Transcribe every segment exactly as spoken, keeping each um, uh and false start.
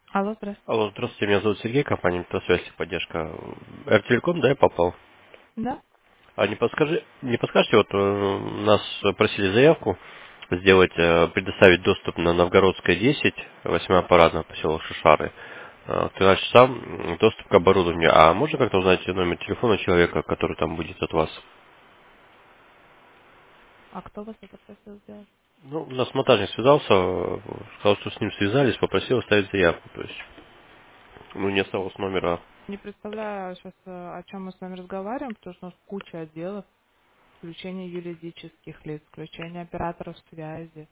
Алло, здравствуйте. Алло, здравствуйте, меня зовут Сергей, компания Метросвязь и поддержка. Эртелеком, да, я попал? Да? А не подскажи, не подскажете, вот э, нас просили заявку сделать, э, предоставить доступ на Новгородская десять, восьмая парадная, поселок Шишары, э, в тринадцать часам м, доступ к оборудованию. А можно как-то узнать номер телефона человека, который там будет от вас? А кто вас это просил сделать? Ну, у нас монтажник связался, э, сказал, что с ним связались, попросил оставить заявку. То есть, ну, не осталось номера. Не представляю сейчас, о чем мы с вами разговариваем, потому что у нас куча отделов, включение юридических лиц, включение операторов связи.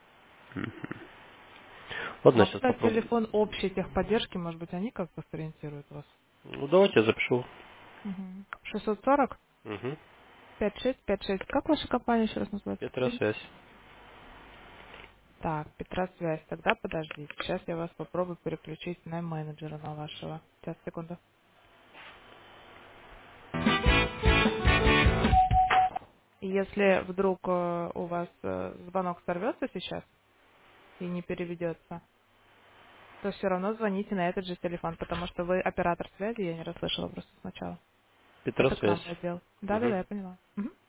Ладно, Могу сейчас дать попробую. телефон общей техподдержки, может быть, они как-то сориентируют вас. Ну, давайте я запишу. Угу. шестьсот сорок Угу. пятьдесят шесть пятьдесят шесть. Как ваша компания еще раз называется? Повторите. Петросвязь. Так, Петросвязь. Тогда подождите. Сейчас я вас попробую переключить на менеджера на вашего. Сейчас, секунду. Если вдруг э, у вас э, звонок сорвется сейчас и не переведется, то все равно звоните на этот же телефон, потому что вы оператор связи, я не расслышала просто сначала. Это к нам Петросвязь. в отдел. Угу. Да-да-да, я поняла. Мгм.